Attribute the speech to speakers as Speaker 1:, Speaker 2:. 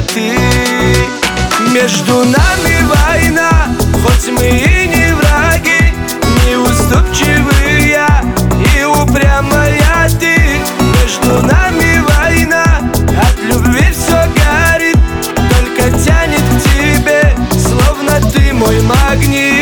Speaker 1: ты. Между нами война, хоть мы и не враги, неуступчивый я и упрямая ты. Между нами война, от любви все горит, только тянет к тебе, словно ты мой магнит.